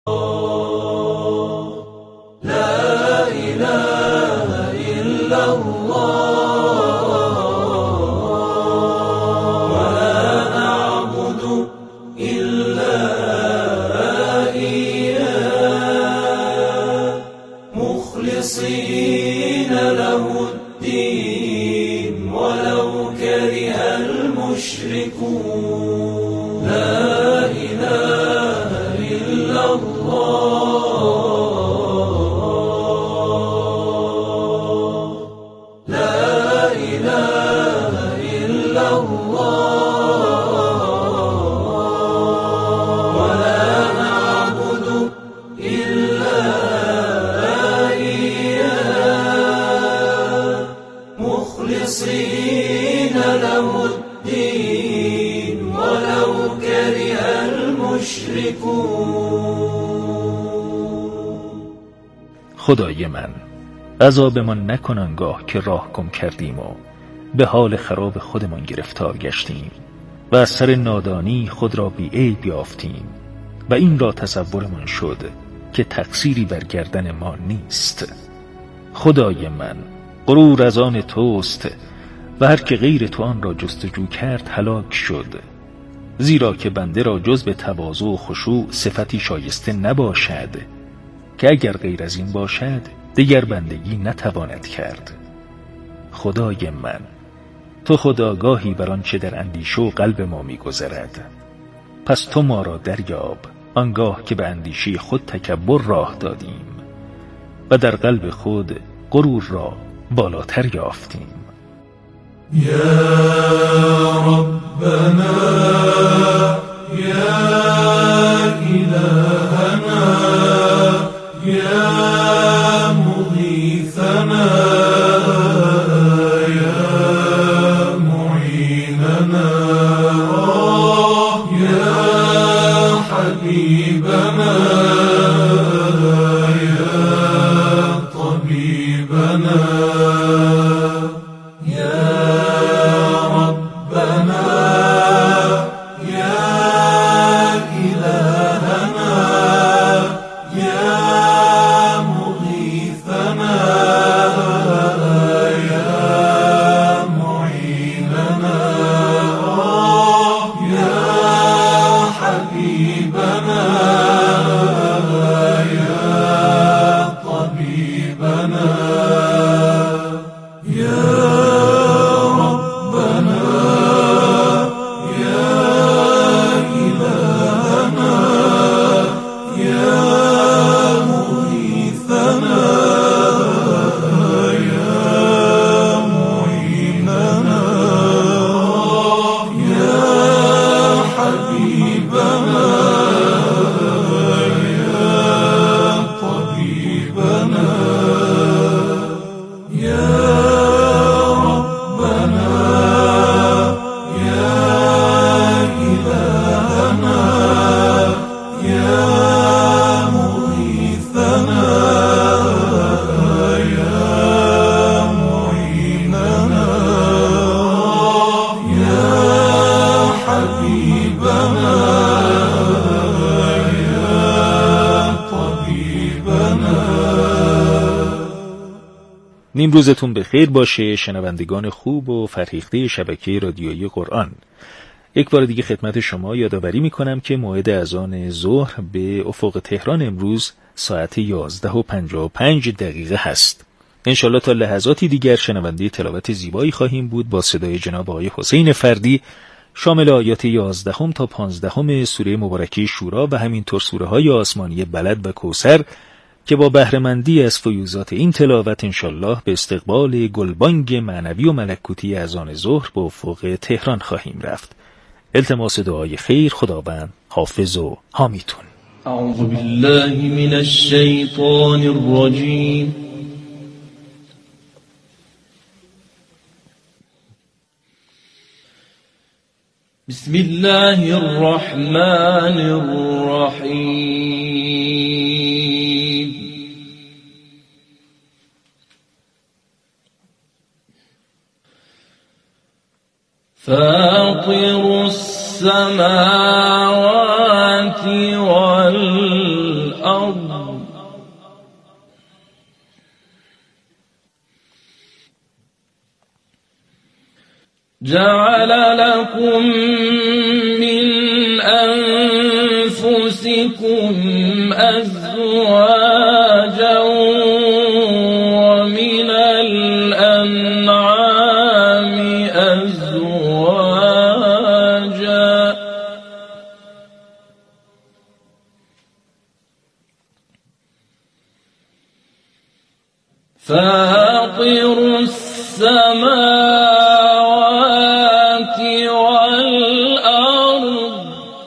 لا إله إلا الله ولا نعبد إلا إياه مخلصين له الدين ولو كره المشركون. لا إله إلا الله لا إله إلا الله ولا نعبد إلا إياه مخلصين له الدين ولو كره المشركون. خدای من، عذابمان نکن آنگاه که راه گم کردیم و به حال خراب خودمان گرفتار گشتیم و از سر نادانی خود را بی عیب یافتیم و این را تصورمان شد که تقصیری بر گردن ما نیست. خدای من، غرور از آن توست و هر که غیر تو آن را جستجو کرد هلاک شد، زیرا که بنده را جز به تواضع و خشوع صفتی شایسته نباشد که اگر غیر از این باشد دیگر بندگی نتواند کرد. خدای من، تو خودآگاهی بر آنچه در اندیشه و قلب ما می‌گذرد، پس تو ما را دریاب آنگاه که به اندیشه خود تکبر راه دادیم و در قلب خود غرور را بالاتر یافتیم. یا ربنا یا الهنا یا مغیثنا یا معیننا یا حبیبنا یا طبیبنا نیم روزتون بخیر باشه شنوندگان خوب و فرهیخته شبکه رادیویی قرآن. یک بار دیگه خدمت شما یادآوری میکنم که موعد اذان ظهر به افق تهران امروز ساعت 11:55 هست. انشالله تا لحظاتی دیگر شنونده تلاوت زیبایی خواهیم بود با صدای جناب آقای حسین فردی، شامل آیات 11 تا 15 سوره مبارکه شورا و همینطور سوره های آسمانی بلد و کوثر که با بهره‌مندی از فیوزات این تلاوت انشالله به استقبال گلبانگ معنوی و ملکوتی اذان ظهر به افق تهران خواهیم رفت. التماس دعای خیر، خداوند حافظ و حامیتون. اعوذ بالله من الشیطان الرجیم. بسم الله الرحمن الرحیم. فاطر السماوات والأرض الأرض جعل لكم من أنفسكم أزواجا ومن الأنعام أزواجا فاطر السماوات والأرض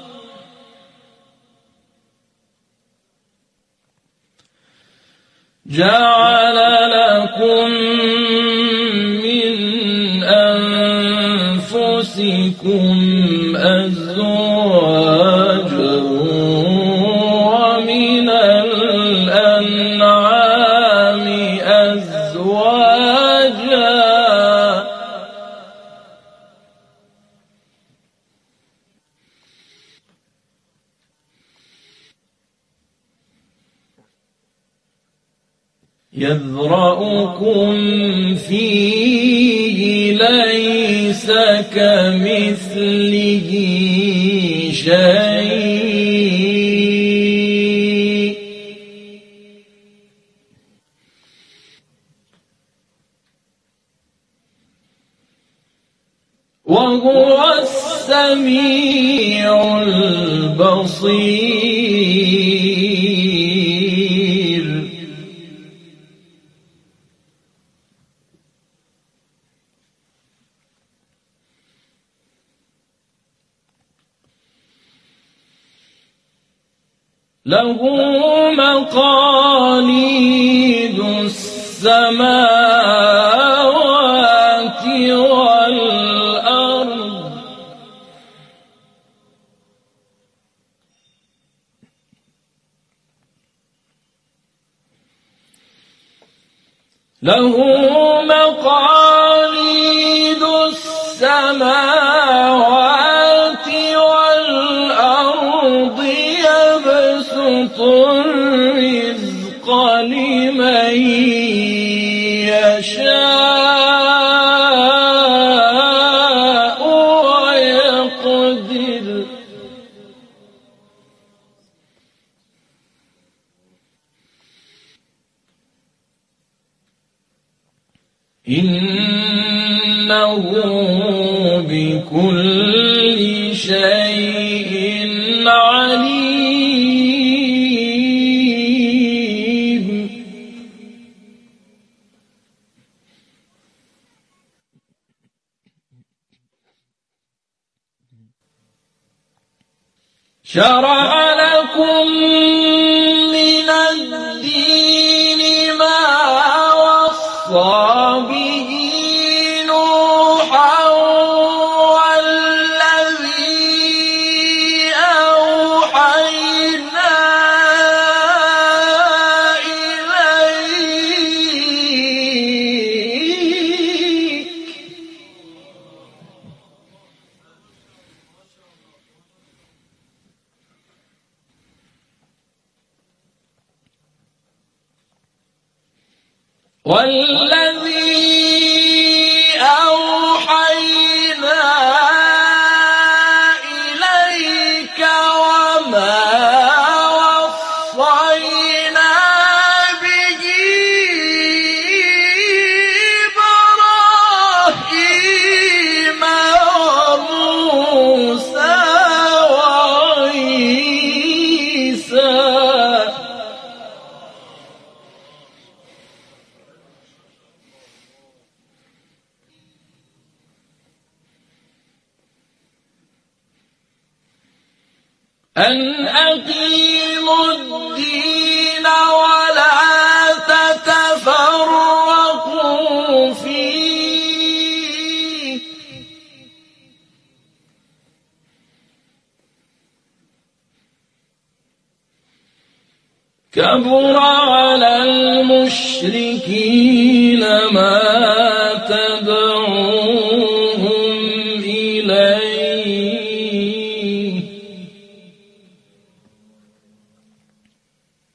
جعل لكم من أنفسكم أزواجا ومن الأنعام أزواجا يذرأكم فيه ليس كمثله شيء وهو السميع البصير له مقاليد السماوات والأرض له مقاليد السماوات والأرض يبسط الرزق لمن يشاء ويقدر إنه بكل شيء عليم شرع لكم من الدين ما وصى به نوحا والذي أوحينا إليك والذي أوحينا إليك وما وصينا به إبراهيم وموسى وعيسى أن أقيموا الدين ولا تتفرقوا فيه كبر على المشركين ما تدعوهم إليه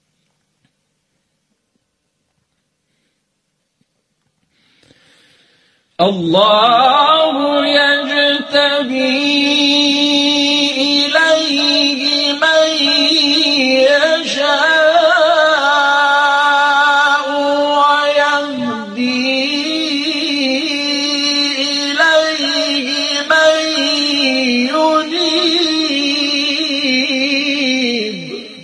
الله يجتبي إليه من يشاء ويهدي إليه من ينيب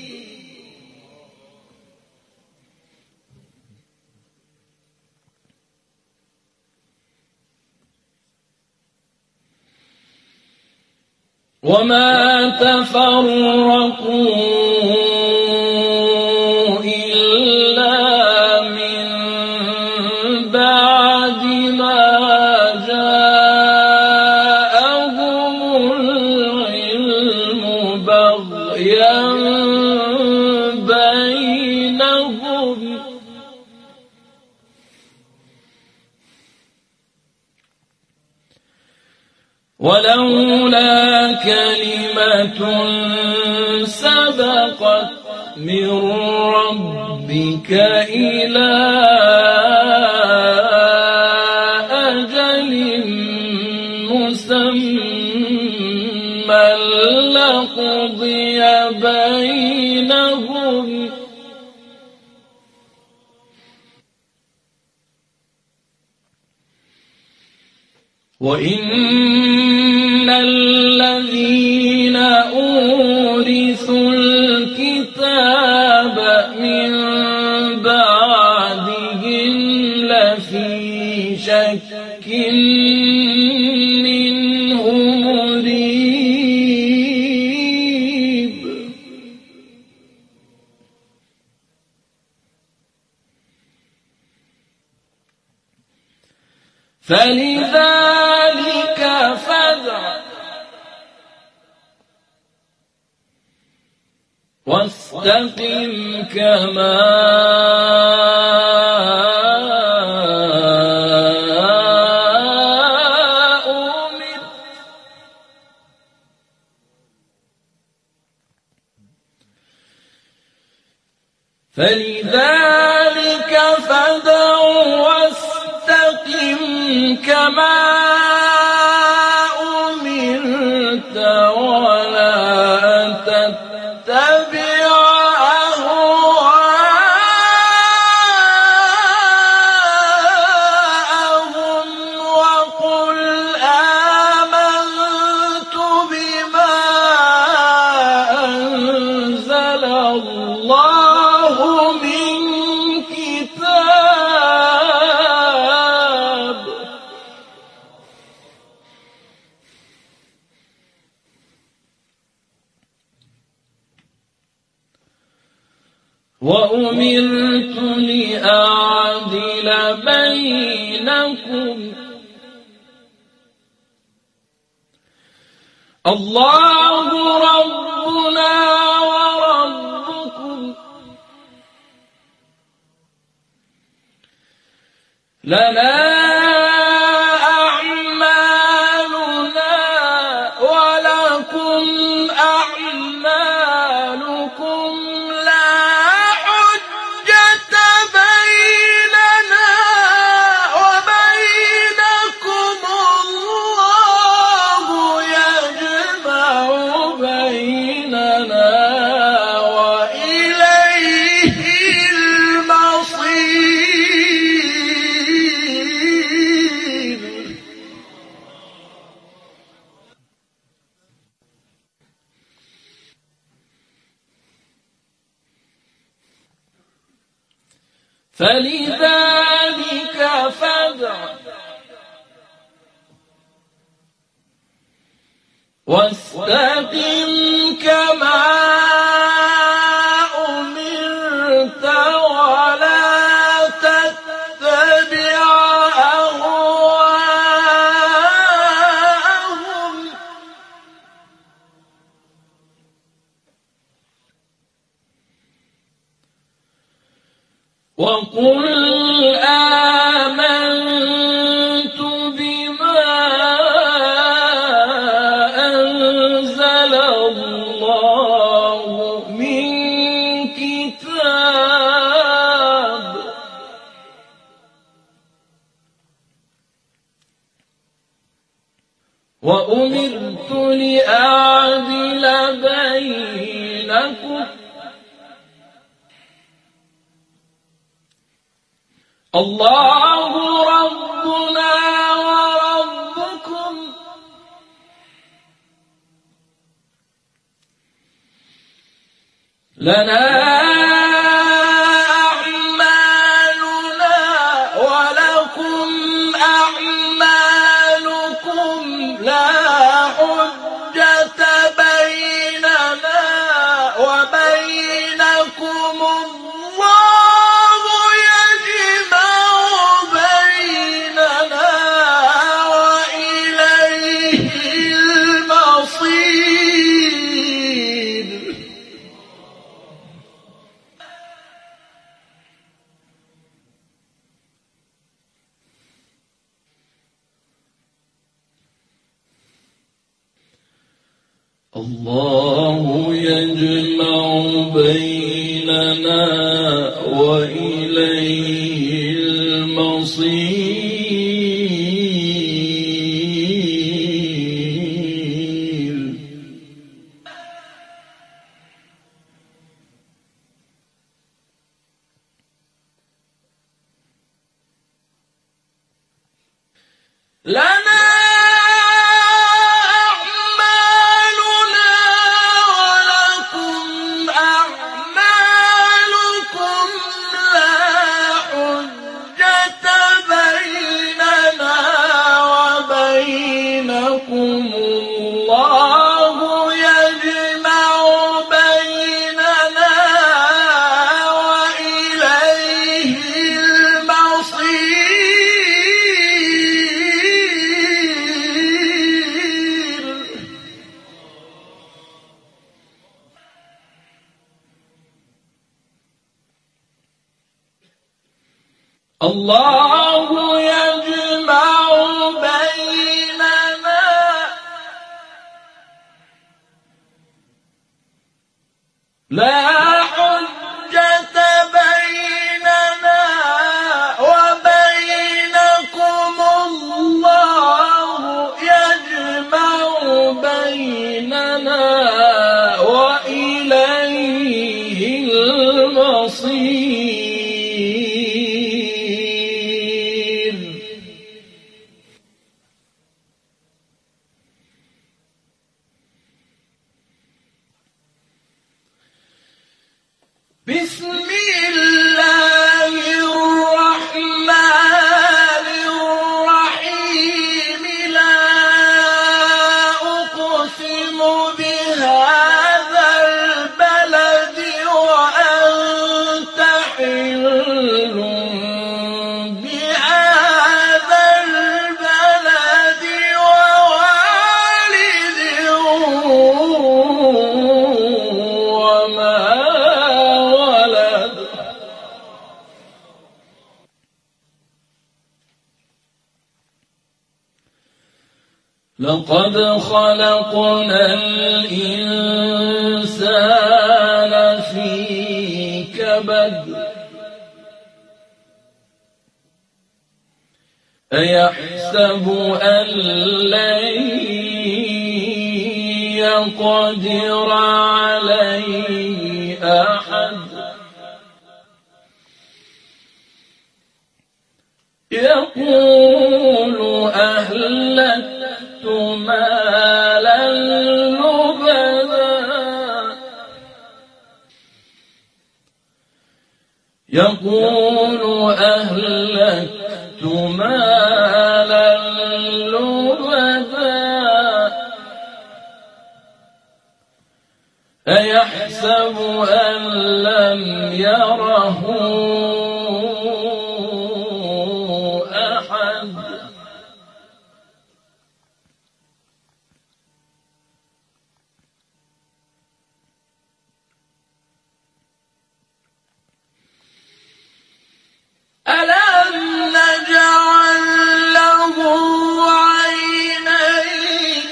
وما تفرقوا إلا من بعد ما جاءهم العلم بغيا بينهم ولولا كلمة سبقت من ربك إلى أجل مسمى لقضي بينهم وإن الذين أورثوا الكتاب من بعدهم لفي شك منه مريب فلذلك فادع واستقم كما أمرت فلذلك فادع واستقم كما أمرت ولا تتبع أهواءهم وقل آمنت بما أنزل الله من كتاب وأمرت لأعدل بينكم الله ربنا وربكم لنا أعمالنا ولكم أعمالكم لا حجة بيننا وبينكم الله يجمع بيننا وإليه المصير فلذلك فادع واستقم كما أمرت ولا تتبع أهواءهم وقل آمنت بما أنزل الله من كتاب وأمرت لأعدل بينكم الله ربنا وربكم لنا أعمالنا ولكم أعمالكم لا حجة بيننا وبينكم الله يجمع بيننا وإليه المصير الله يجمع بيننا وإليه المصير لنا الله يجمع بيننا لا حجة بيننا وبينكم الله يجمع بيننا وإليه المصير بسم الله الرحمن الرحيم لا أقسم بهذا البلد وأنت حل بهذا البلد ووالد وما لقد خلقنا الإنسان في كبد أيحسب أن لن يقدر عليه أحد يقول أهلكت مالا لبدا يقول أهلكت مالا لبدا أيحسب أن لم يره أحد ألم نجعل له عينين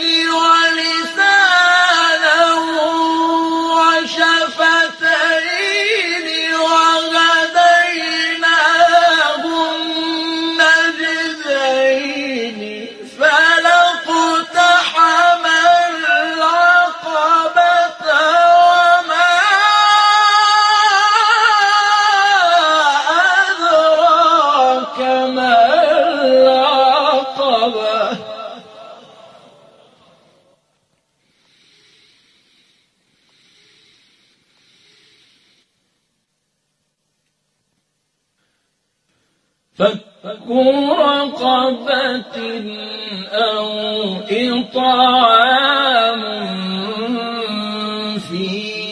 ولسانا وشفتين فك رقبة أو إطعام في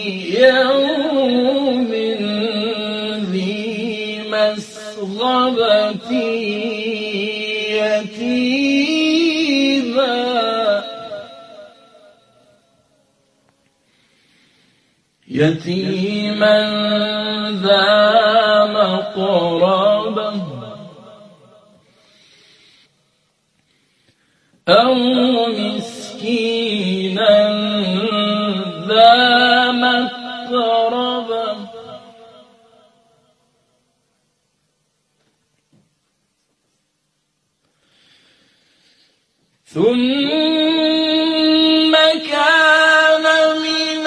يوم ذي مسغبة يتيما ذا مقربة أو مسكينا ذا متربة ثم كان من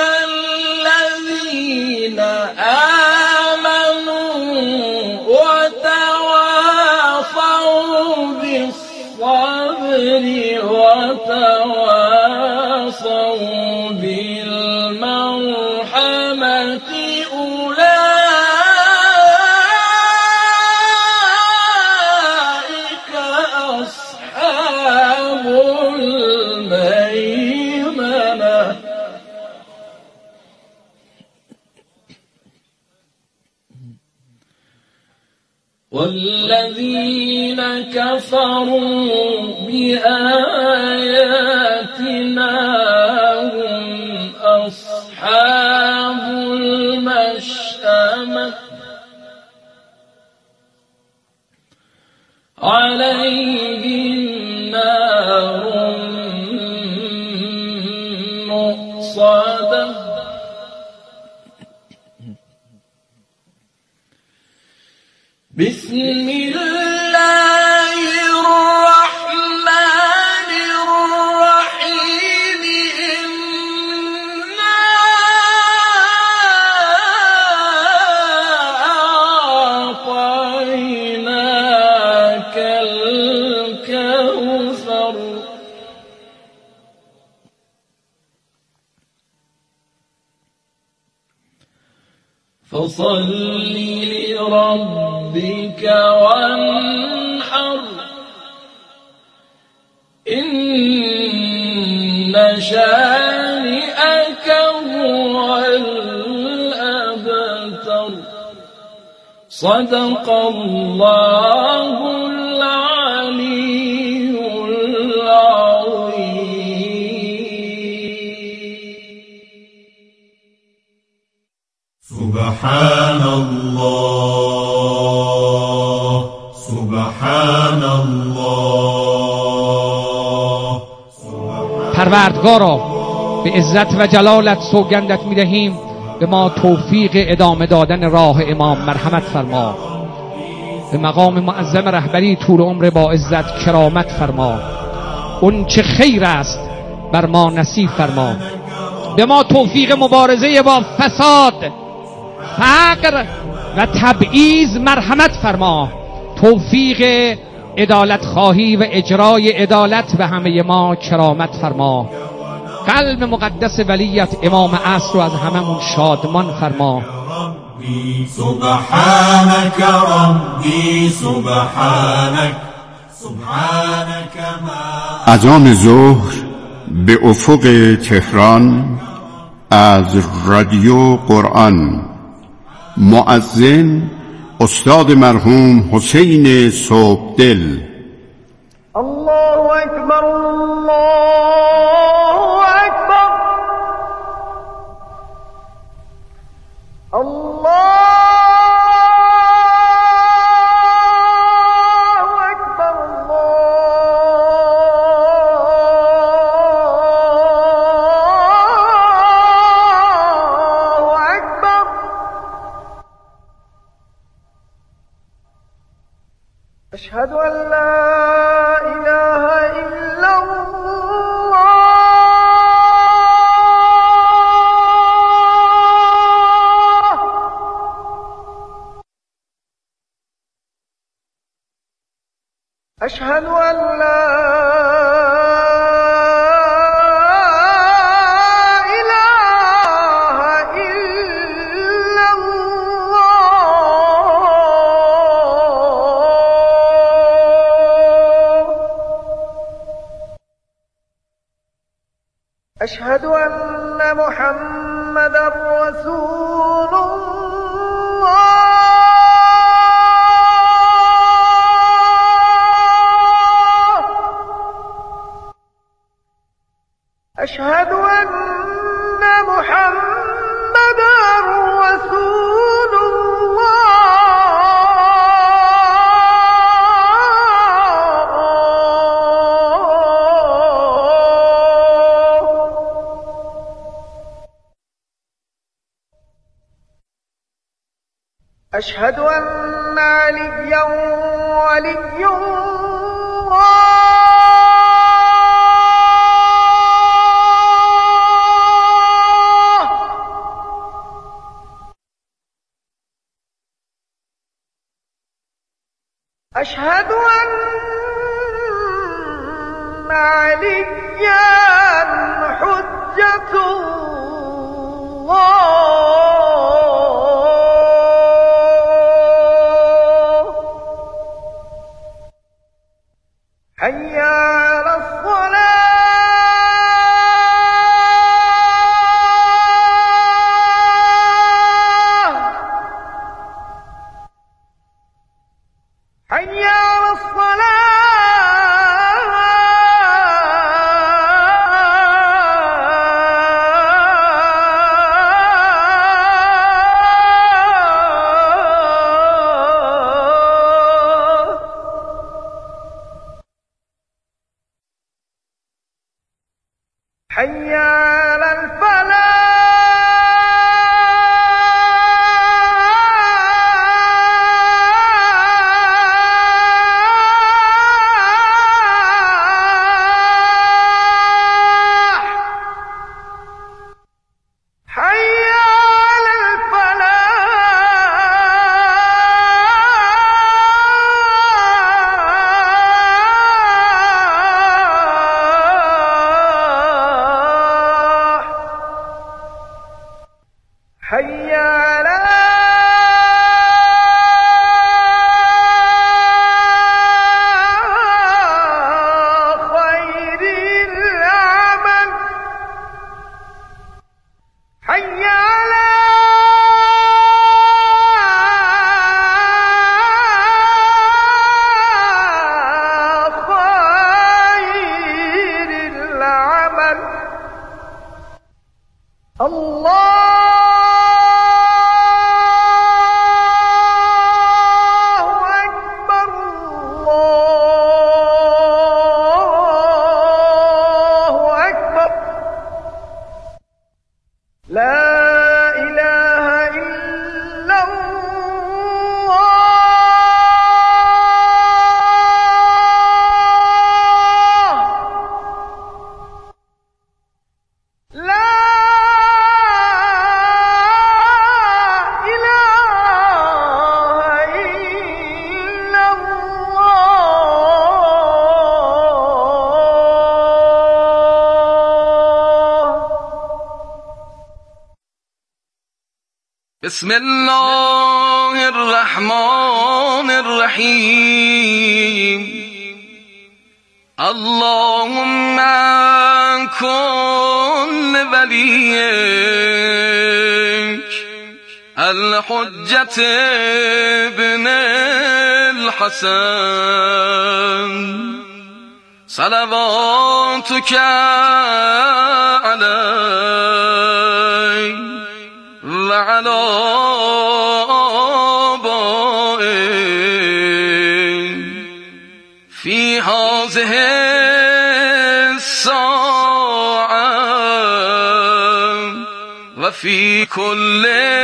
الذين آمنوا وتواصوا بالصبر وتواصوا بالمرحمة أولئك أصحاب الميمنة والذين كفروا بآياتنا هم أصحاب المشأمة عليهم نار مؤصدة بسم الله الرحمن الرحيم إنا أعطيناك الكوثر فصل لربك وانحر إن شانئك هو الأبتر صدق الله العلي العظيم. سبحان الله سبحان الله. پروردگارا به عزت و جلالت سوگندت می‌دهیم به ما توفیق ادامه دادن راه امام مرحمت فرما. به مقام معظم رهبری طول عمر با عزت کرامت فرما. اون چه خیر است بر ما نصیب فرما. به ما توفیق مبارزه با فساد، فقر و تبعیض مرحمت فرما. توفیق عدالت خواهی و اجرای عدالت به همه ما کرامت فرما. قلب مقدس ولیت امام عصر رو از هممون شادمان فرما. سبحانك ربي سبحانك سبحانك ما. اذان ظهر به افق تهران از رادیو قرآن. مؤذن استاد مرحوم حسین صبحدل. الله اکبر الله اکبر الله اکبر الله اکبر. اشهد ان لا اله الا الله. اشهد ان لا اله الا الله. أشهد أن محمدا رسول الله. أشهد أن محمدا رسول الله. أشهد أن عليا ولي الله. أشهد أن عليا حجة الله. حي على الصلاة. حي على الصلاة. حي على الفلاح. حي على الفلاح. حي على خير العمل. حي على خير العمل. الله أكبر. الله أكبر. لا إله إلا الله. لا إله إلا الله. بسم الله الرحمن الرحيم. اللهم كن لوليك الحجة ابن الحسن صلواتك عليه وعلى آبائه في هذه الساعة وفي كل